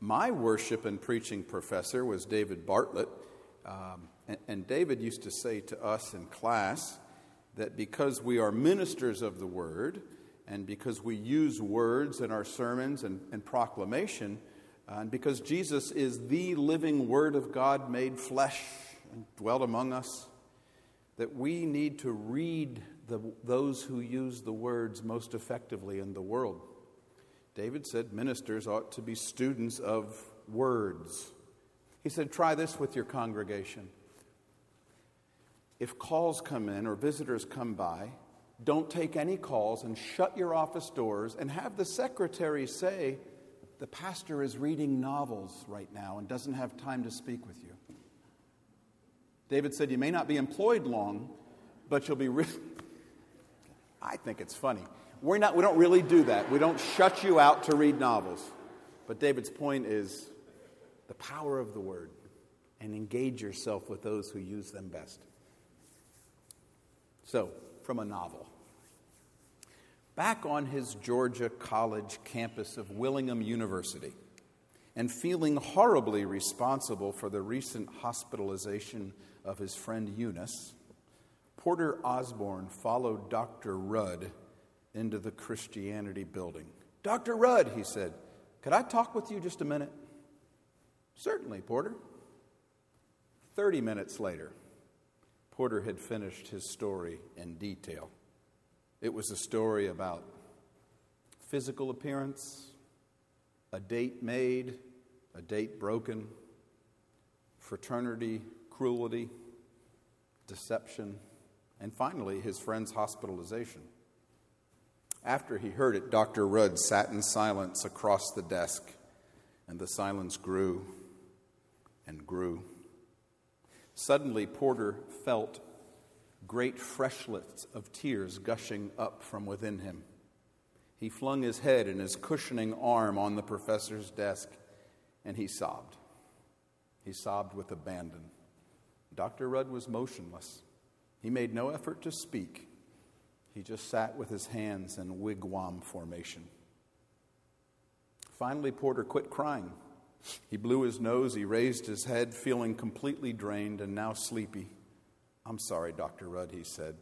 My worship and preaching professor was David Bartlett, and David used to say to us in class that because we are ministers of the Word, and because we use words in our sermons and proclamation, and because Jesus is the living Word of God made flesh and dwelt among us, that we need to read those who use the words most effectively in the world. David said ministers ought to be students of words. He said, try this with your congregation. If calls come in or visitors come by, don't take any calls and shut your office doors and have the secretary say, the pastor is reading novels right now and doesn't have time to speak with you. David said, you may not be employed long, but you'll be I think it's funny. We don't really do that. We don't shut you out to read novels. But David's point is the power of the Word, and engage yourself with those who use them best. So, from a novel. Back on his Georgia College campus of Willingham University, and feeling horribly responsible for the recent hospitalization of his friend Eunice, Porter Osborne followed Dr. Rudd into the Christianity building. Dr. Rudd, he said, could I talk with you just a minute? Certainly, Porter. 30 minutes later, Porter had finished his story in detail. It was a story about physical appearance, a date made, a date broken, fraternity, cruelty, deception, and finally his friend's hospitalization. After he heard it, Dr. Rudd sat in silence across the desk, and the silence grew and grew. Suddenly, Porter felt great freshlets of tears gushing up from within him. He flung his head and his cushioning arm on the professor's desk, and he sobbed. He sobbed with abandon. Dr. Rudd was motionless. He made no effort to speak. He just sat with his hands in wigwam formation. Finally, Porter quit crying. He blew his nose, he raised his head, feeling completely drained and now sleepy. I'm sorry, Dr. Rudd, he said.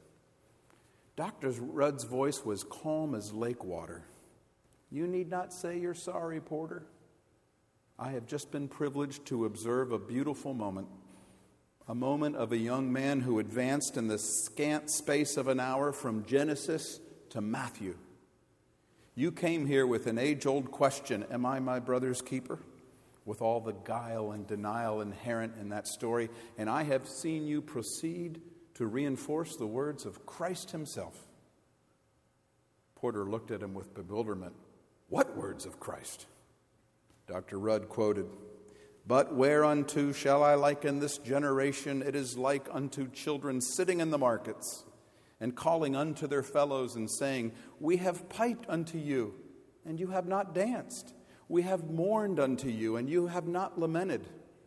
Dr. Rudd's voice was calm as lake water. You need not say you're sorry, Porter. I have just been privileged to observe a beautiful moment. A moment of a young man who advanced in the scant space of an hour from Genesis to Matthew. You came here with an age-old question, am I my brother's keeper? With all the guile and denial inherent in that story. And I have seen you proceed to reinforce the words of Christ himself. Porter looked at him with bewilderment. What words of Christ? Dr. Rudd quoted, but whereunto shall I liken this generation? It is like unto children sitting in the markets and calling unto their fellows and saying, we have piped unto you, and you have not danced. We have mourned unto you, and you have not lamented.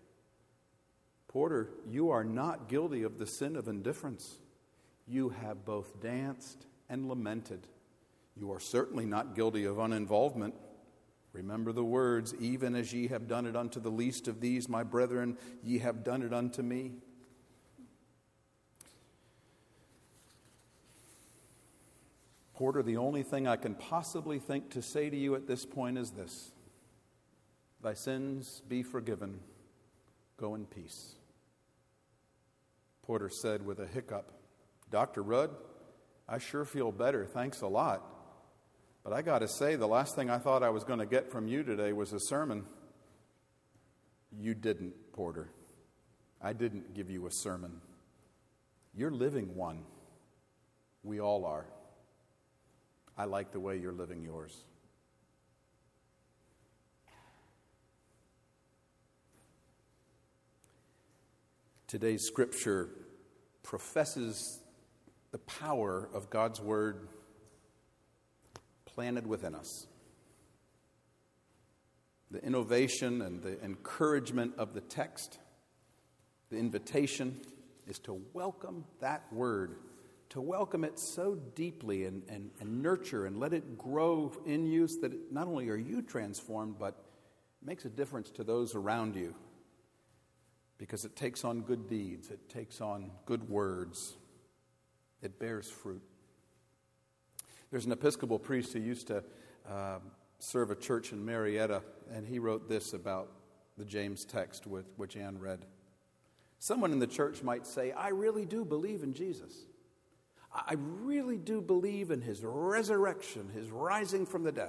Porter, you are not guilty of the sin of indifference. You have both danced and lamented. You are certainly not guilty of uninvolvement. Remember the words, even as ye have done it unto the least of these, my brethren, ye have done it unto me. Porter, the only thing I can possibly think to say to you at this point is this. Thy sins be forgiven. Go in peace. Porter said with a hiccup, Dr. Rudd, I sure feel better. Thanks a lot. But I got to say, the last thing I thought I was going to get from you today was a sermon. You didn't, Porter. I didn't give you a sermon. You're living one. We all are. I like the way you're living yours. Today's scripture professes the power of God's word planted within us. The innovation and the encouragement of the text, the invitation is to welcome that word, to welcome it so deeply and nurture and let it grow in you so that not only are you transformed, but makes a difference to those around you because it takes on good deeds, it takes on good words, it bears fruit. There's an Episcopal priest who used to serve a church in Marietta, and he wrote this about the James text which Ann read. Someone in the church might say, I really do believe in Jesus. I really do believe in his resurrection, his rising from the death.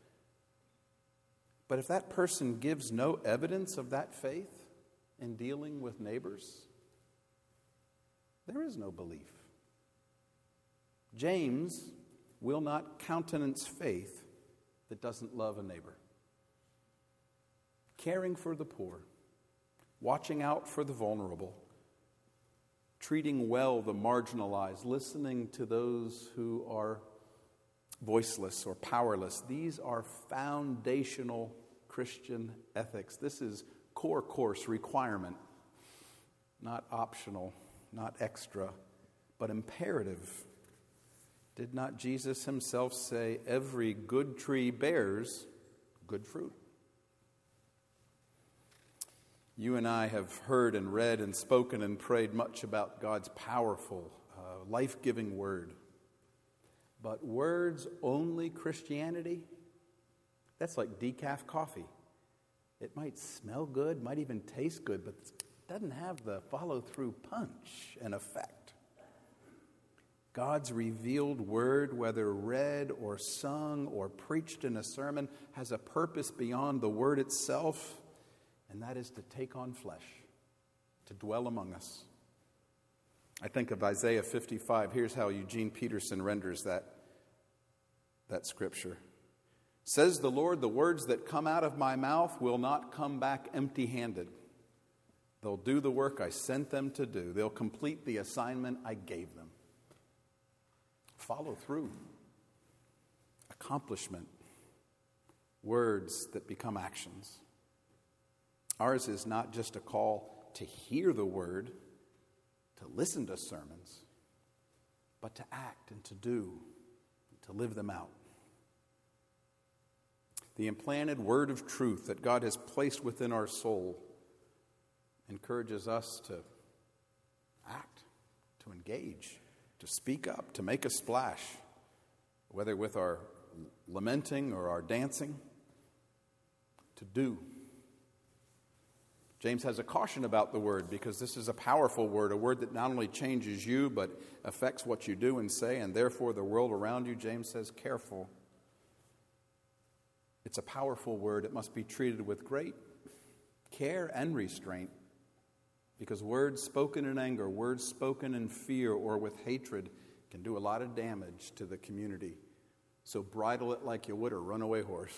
But if that person gives no evidence of that faith in dealing with neighbors, there is no belief. James will not countenance faith that doesn't love a neighbor. Caring for the poor, watching out for the vulnerable, treating well the marginalized, listening to those who are voiceless or powerless. These are foundational Christian ethics. This is core course requirement, not optional, not extra, but imperative. Did not Jesus himself say, every good tree bears good fruit? You and I have heard and read and spoken and prayed much about God's powerful, life-giving word. But words-only Christianity, that's like decaf coffee. It might smell good, might even taste good, but it doesn't have the follow-through punch and effect. God's revealed word, whether read or sung or preached in a sermon, has a purpose beyond the word itself, and that is to take on flesh, to dwell among us. I think of Isaiah 55. Here's how Eugene Peterson renders that scripture. Says the Lord, the words that come out of my mouth will not come back empty-handed. They'll do the work I sent them to do. They'll complete the assignment I gave them. Follow through. Accomplishment. Words that become actions. Ours is not just a call to hear the word, to listen to sermons, but to act and to do, to live them out. The implanted word of truth that God has placed within our soul encourages us to act, to engage, to speak up, to make a splash, whether with our lamenting or our dancing, to do. James has a caution about the word because this is a powerful word, a word that not only changes you but affects what you do and say, and therefore the world around you. James says, careful. It's a powerful word. It must be treated with great care and restraint because words spoken in anger, words spoken in fear or with hatred can do a lot of damage to the community. So bridle it like you would a runaway horse.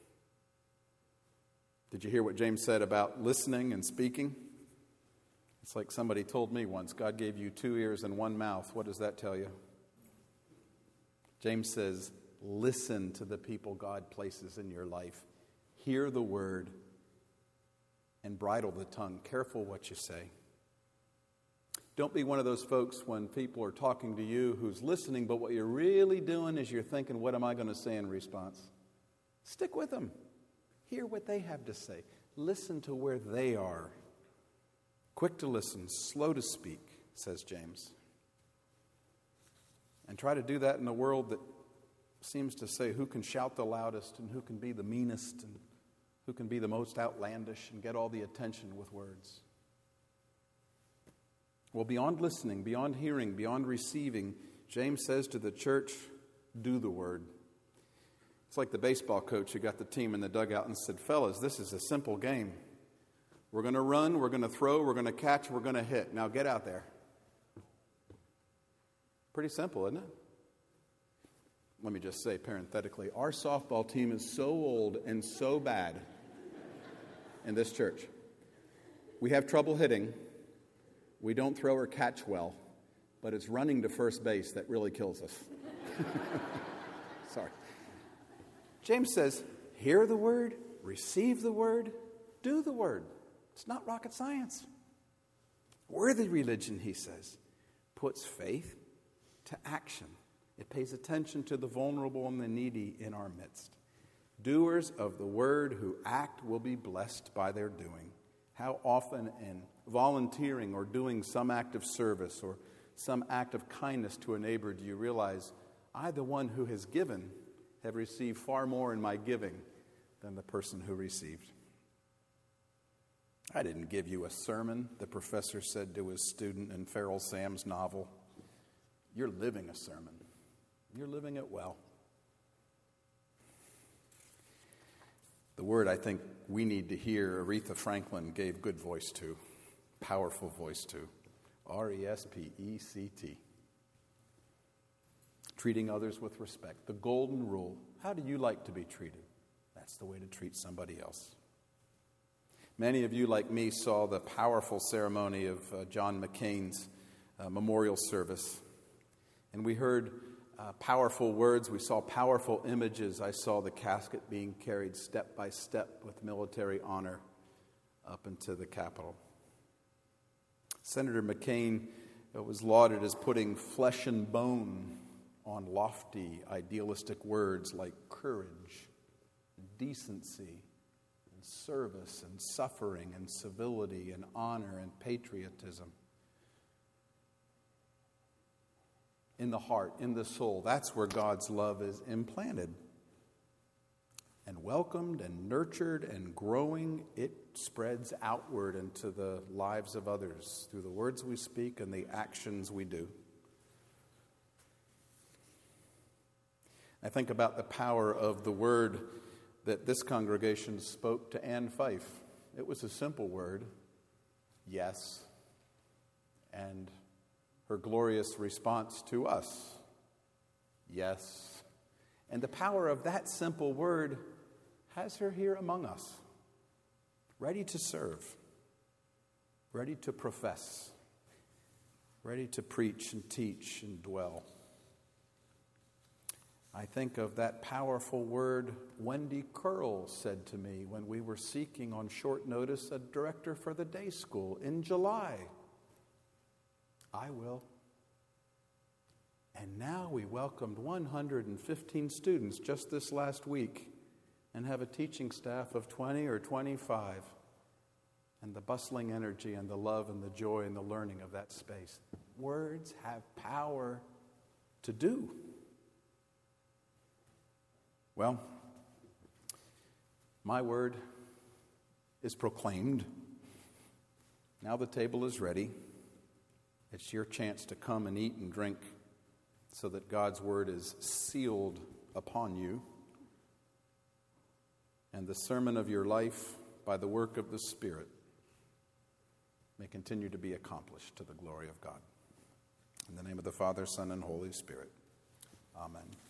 Did you hear what James said about listening and speaking? It's like somebody told me once, God gave you 2 ears and 1 mouth. What does that tell you? James says, listen to the people God places in your life. Hear the word and bridle the tongue. Careful what you say. Don't be one of those folks when people are talking to you who's listening, but what you're really doing is you're thinking, what am I going to say in response? Stick with them. Hear what they have to say. Listen to where they are. Quick to listen, slow to speak, says James. And try to do that in a world that seems to say who can shout the loudest and who can be the meanest and who can be the most outlandish and get all the attention with words. Well, beyond listening, beyond hearing, beyond receiving, James says to the church, do the word. It's like the baseball coach who got the team in the dugout and said, fellas, this is a simple game. We're going to run, we're going to throw, we're going to catch, we're going to hit. Now get out there. Pretty simple, isn't it? Let me just say parenthetically, our softball team is so old and so bad in this church. We have trouble hitting. We don't throw or catch well, but it's running to first base that really kills us. Sorry. James says, hear the word, receive the word, do the word. It's not rocket science. Worthy religion, he says, puts faith to action. It pays attention to the vulnerable and the needy in our midst. Doers of the word who act will be blessed by their doing. How often in volunteering or doing some act of service or some act of kindness to a neighbor do you realize, I, the one who has given, have received far more in my giving than the person who received. I didn't give you a sermon, the professor said to his student in Feral Sam's novel. You're living a sermon. You're living it well. The word I think we need to hear, Aretha Franklin gave good voice to, powerful voice to. RESPECT. Treating others with respect. The golden rule. How do you like to be treated? That's the way to treat somebody else. Many of you, like me, saw the powerful ceremony of John McCain's memorial service. And we heard powerful words. We saw powerful images. I saw the casket being carried step by step with military honor up into the Capitol. Senator McCain was lauded as putting flesh and bone on lofty, idealistic words like courage, decency, and service, and suffering, and civility, and honor, and patriotism. In the heart, in the soul, that's where God's love is implanted. And welcomed and nurtured and growing, it spreads outward into the lives of others through the words we speak and the actions we do. I think about the power of the word that this congregation spoke to Ann Fife. It was a simple word, yes, and her glorious response to us, yes. And the power of that simple word has her here among us, ready to serve, ready to profess, ready to preach and teach and dwell. I think of that powerful word Wendy Curl said to me when we were seeking on short notice a director for the day school in July. I will. And now we welcomed 115 students just this last week and have a teaching staff of 20 or 25. And the bustling energy and the love and the joy and the learning of that space. Words have power to do. Well, my word is proclaimed. Now the table is ready. It's your chance to come and eat and drink so that God's word is sealed upon you. And the sermon of your life, by the work of the Spirit, may continue to be accomplished to the glory of God. In the name of the Father, Son, and Holy Spirit. Amen.